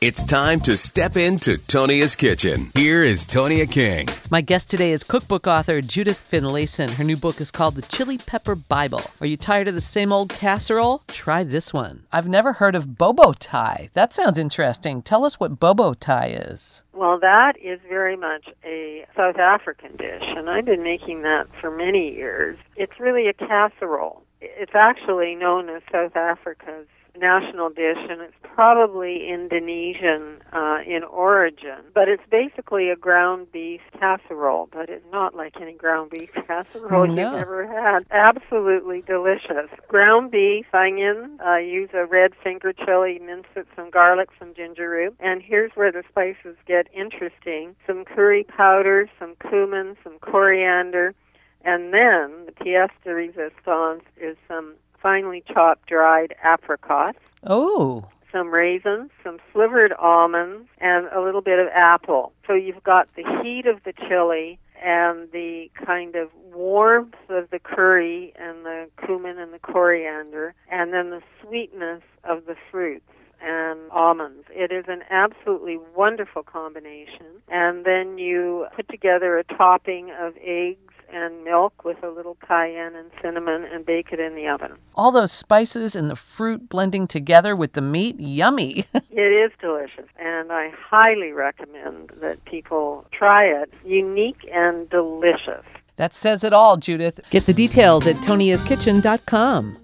It's time to step into Tonia's kitchen. Here is Tonia King. My guest today is cookbook author Judith Finlayson. Her new book is called The Chili Pepper Bible. Are you tired of the same old casserole? Try this one. I've never heard of bobo tie. That sounds interesting. Tell us what bobo tie is. Well, that is very much a South African dish, and I've been making that for many years. It's really a casserole. It's actually known as South Africa's national dish, and it's probably Indonesian in origin. But it's basically a ground beef casserole, but it's not like any ground beef casserole you've ever had. Absolutely delicious. Ground beef, onion, use a red finger chili, mince it, some garlic, some ginger root. And here's where the spices get interesting. Some curry powder, some cumin, some coriander, and then the pièce de résistance is some finely chopped dried apricots. Oh. Some raisins, some slivered almonds, and a little bit of apple. So you've got the heat of the chili and the kind of warmth of the curry and the cumin and the coriander, and then the sweetness of the fruits and almonds. It is an absolutely wonderful combination. And then you put together a topping of eggs and milk with a little cayenne and cinnamon and bake it in the oven. All those spices and the fruit blending together with the meat, yummy. It is delicious, and I highly recommend that people try it. Unique and delicious. That says it all, Judith. Get the details at toniaskitchen.com.